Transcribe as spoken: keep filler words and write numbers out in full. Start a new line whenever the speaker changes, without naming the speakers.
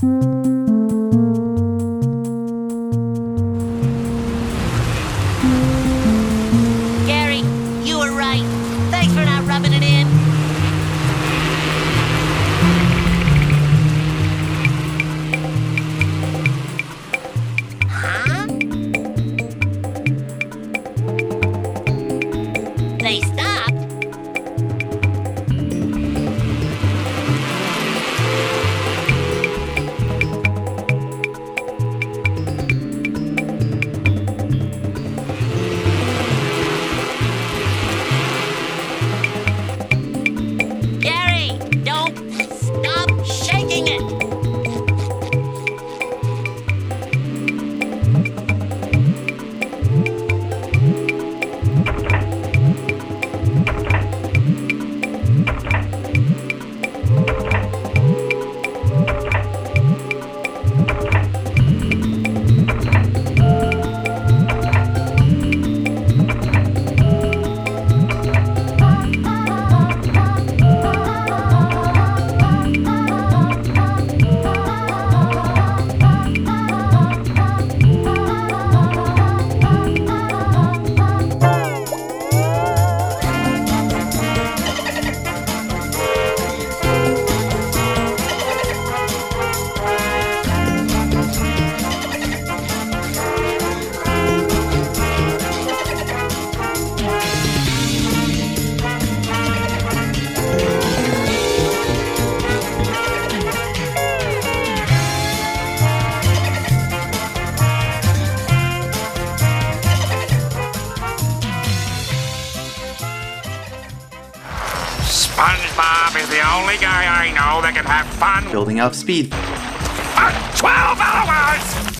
Gary, you were right. Thanks for not rubbing it in. Huh? They stopped? Gary, don't stop shaking it.
SpongeBob is the only guy I know that can have fun.
Building up speed.
Uh, Twelve hours!